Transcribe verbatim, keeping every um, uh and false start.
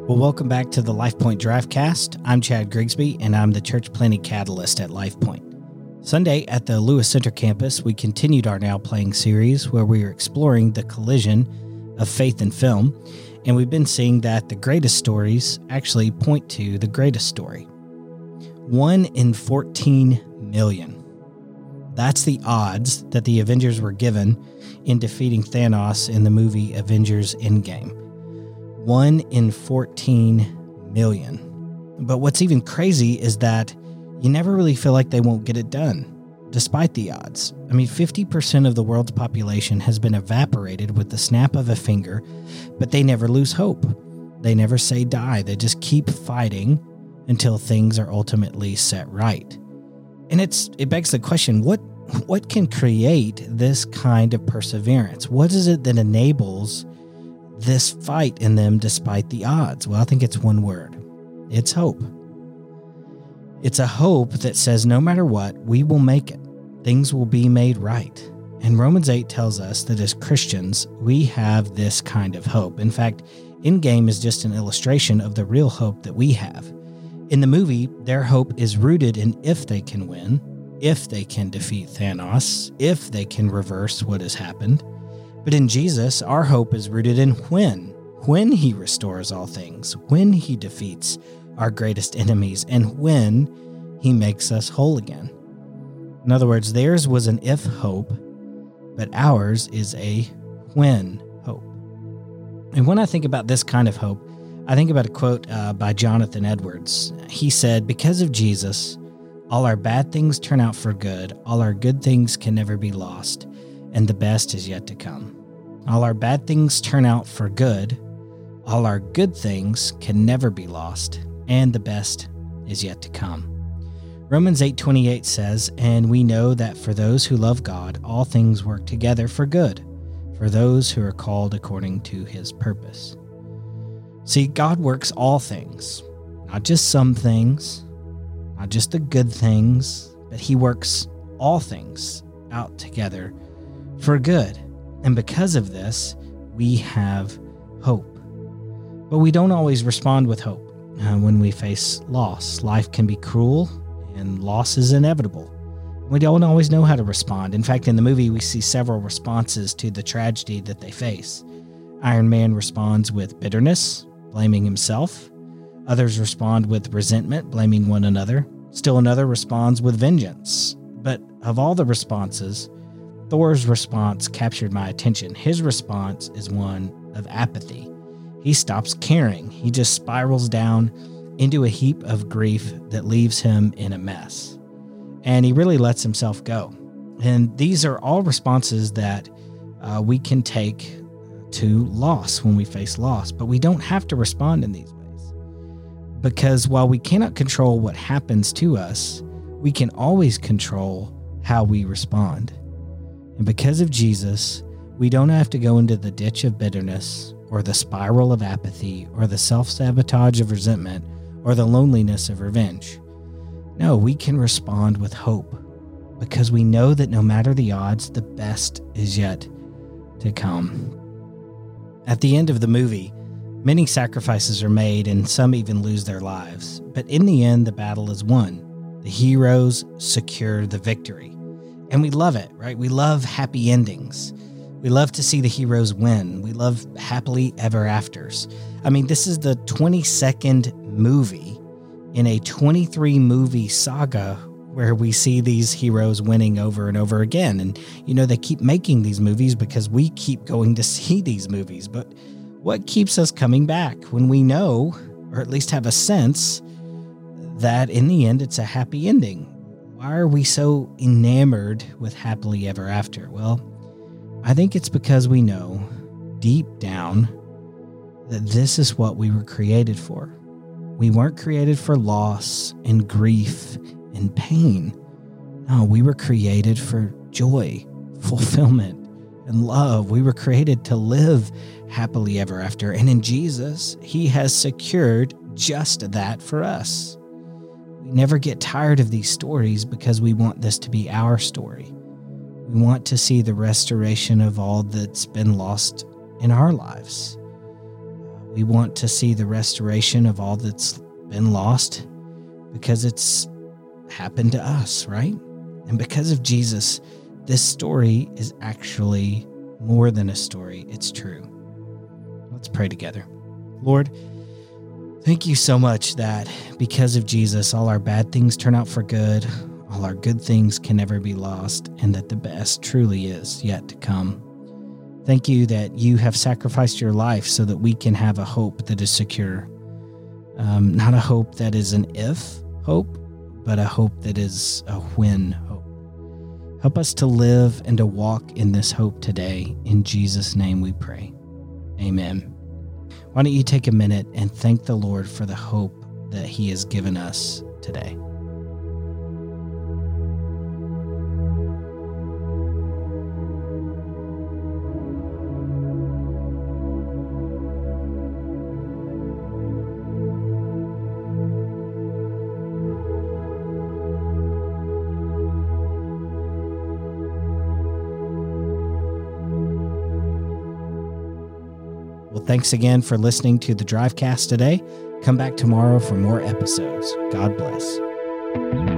Well, welcome back to the LifePoint Draftcast. I'm Chad Grigsby, and I'm the Church Planning Catalyst at LifePoint. Sunday at the Lewis Center campus, we continued our Now Playing series where we are exploring the collision of faith and film, and we've been seeing that the greatest stories actually point to the greatest story. One in fourteen million. That's the odds that the Avengers were given in defeating Thanos in the movie Avengers Endgame. One in fourteen million. But what's even crazy is that you never really feel like they won't get it done, despite the odds. I mean, fifty percent of the world's population has been evaporated with the snap of a finger, but they never lose hope. They never say die. They just keep fighting until things are ultimately set right. And it's it begs the question, what what can create this kind of perseverance? What is it that enables this fight in them despite the odds? Well, I think it's one word. It's hope. It's a hope that says no matter what, we will make it. Things will be made right. And Romans eight tells us that as Christians, we have this kind of hope. In fact, Endgame is just an illustration of the real hope that we have. In the movie, their hope is rooted in if they can win, if they can defeat Thanos, if they can reverse what has happened. But in Jesus, our hope is rooted in when, when he restores all things, when he defeats our greatest enemies, and when he makes us whole again. In other words, theirs was an if hope, but ours is a when hope. And when I think about this kind of hope, I think about a quote uh, by Jonathan Edwards. He said, "Because of Jesus, all our bad things turn out for good, all our good things can never be lost, and the best is yet to come. All our bad things turn out for good, all our good things can never be lost, and the best is yet to come." Romans eight twenty-eight says, "And we know that for those who love God, all things work together for good, for those who are called according to his purpose." See, God works all things, not just some things, not just the good things, but he works all things out together for good. And because of this, we have hope. But we don't always respond with hope uh, when we face loss. Life can be cruel, and loss is inevitable. We don't always know how to respond. In fact, in the movie, we see several responses to the tragedy that they face. Iron Man responds with bitterness, blaming himself. Others respond with resentment, blaming one another. Still another responds with vengeance. But of all the responses, Thor's response captured my attention. His response is one of apathy. He stops caring. He just spirals down into a heap of grief that leaves him in a mess. And he really lets himself go. And these are all responses that uh, we can take to loss when we face loss, but we don't have to respond in these ways. Because while we cannot control what happens to us, we can always control how we respond. And because of Jesus, we don't have to go into the ditch of bitterness or the spiral of apathy or the self-sabotage of resentment or the loneliness of revenge. No, we can respond with hope because we know that no matter the odds, the best is yet to come. At the end of the movie, many sacrifices are made and some even lose their lives. But in the end, the battle is won. The heroes secure the victory. And we love it, right? We love happy endings. We love to see the heroes win. We love happily ever afters. I mean, this is the twenty-second movie in a twenty-three movie saga where we see these heroes winning over and over again. And, you know, they keep making these movies because we keep going to see these movies. But what keeps us coming back when we know, or at least have a sense, that in the end it's a happy ending? Why are we so enamored with happily ever after? Well, I think it's because we know deep down that this is what we were created for. We weren't created for loss and grief and pain. No, we were created for joy, fulfillment, and love. We were created to live happily ever after. And in Jesus, he has secured just that for us. We never get tired of these stories because we want this to be our story. We want to see the restoration of all that's been lost in our lives. We want to see the restoration of all that's been lost because it's happened to us, right? And because of Jesus, this story is actually more than a story. It's true. Let's pray together. Lord, thank you so much that because of Jesus, all our bad things turn out for good, all our good things can never be lost, and that the best truly is yet to come. Thank you that you have sacrificed your life so that we can have a hope that is secure. Um, not a hope that is an if hope, but a hope that is a when hope. Help us to live and to walk in this hope today. In Jesus' name we pray. Amen. Why don't you take a minute and thank the Lord for the hope that he has given us today. Well, thanks again for listening to the Drivecast today. Come back tomorrow for more episodes. God bless.